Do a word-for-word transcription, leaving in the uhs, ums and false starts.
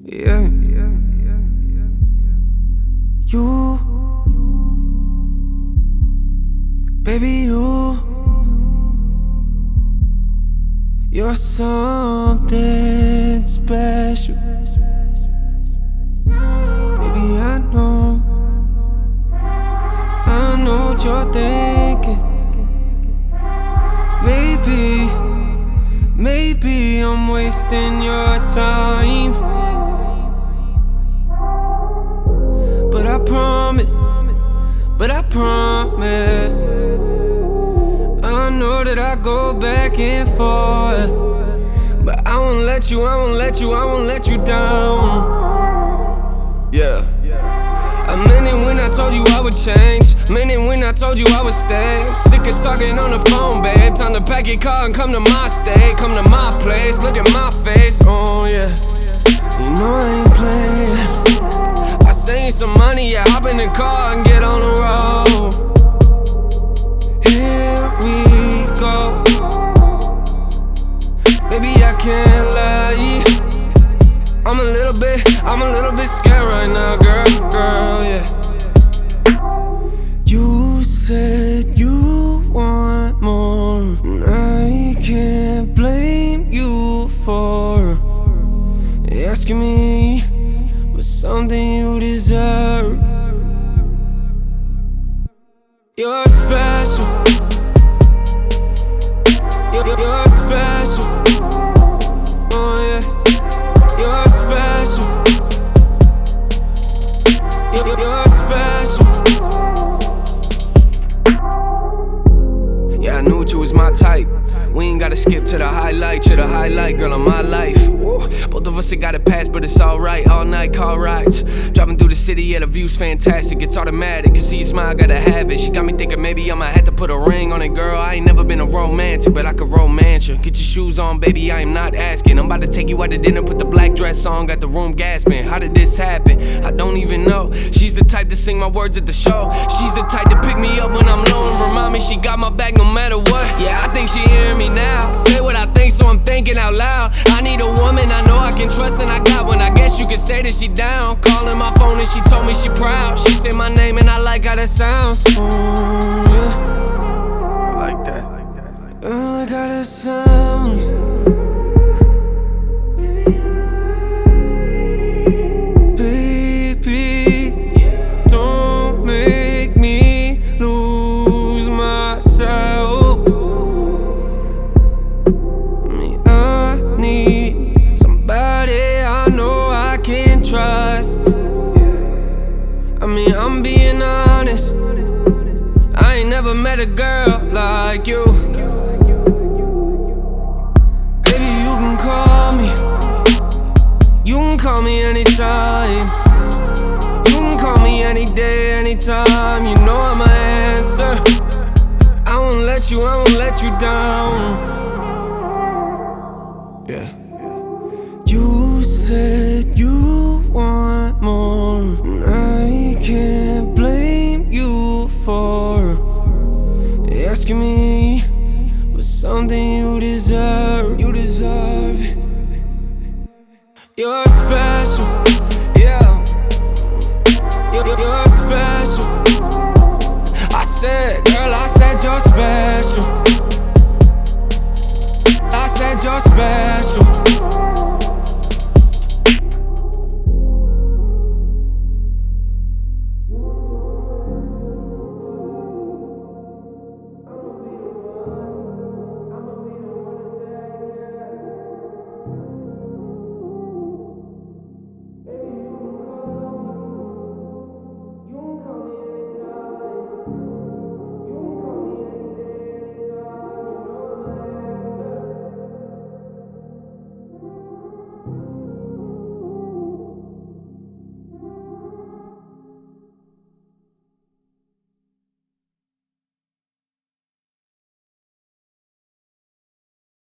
Yeah. You, baby, you, you're something special. Baby, I know, I know what you're thinking. Maybe, maybe I'm wasting your time, but I promise, but I promise, I know that I go back and forth, but I won't let you, I won't let you, I won't let you down. Yeah, I meant it when I told you I would change, meant it when I told you I would stay. Sick of talking on the phone, babe. Time to pack your car and come to my state, come to my place, look at my face. Oh yeah, you know I ain't playing. I send you some money, yeah, hop in the car and get on the road. Here we go. Baby, I can't lie, I'm a little bit, I'm a little bit scared right now, girl, girl, yeah. You said you want more, and I can't blame you for asking me for something you deserve. You're special, you're, you're special, oh yeah. You're special, you're, you're special. Yeah, I knew you was my type. We ain't gotta skip to the highlight, to the highlight, girl, of my life. Woo. Both of us have got it passed, but it's alright. All night car rides, driving through the city, yeah, the view's fantastic. It's automatic, can see your smile, gotta have it. She got me thinking maybe I'ma have to put a ring on it, girl. I ain't never been a romantic, but I could romance you. Get your shoes on, baby, I am not asking. I'm about to take you out to dinner, put the black dress on, got the room gasping. How did this happen? I don't even know. She's the type to sing my words at the show. She's the type to pick me up when I'm low and remind me she got my back no matter what. Yeah, I think she hearing me now. Say what I think, so I'm thinking out loud. I need a woman I know I can trust, and I got one. I guess you could say that she down. Calling my phone and she told me she proud. She said my name and I like how that sounds. Oh yeah, I like that. I like how that sounds. Baby, don't make me lose myself. Trust. I mean, I'm being honest, I ain't never met a girl like you. Baby, you can call me, you can call me anytime, you can call me any day, anytime. You know I'ma answer. I won't let you, I won't let you down. Yeah. You said you want more, and I can't blame you for asking me for something you deserve. You deserve it. You're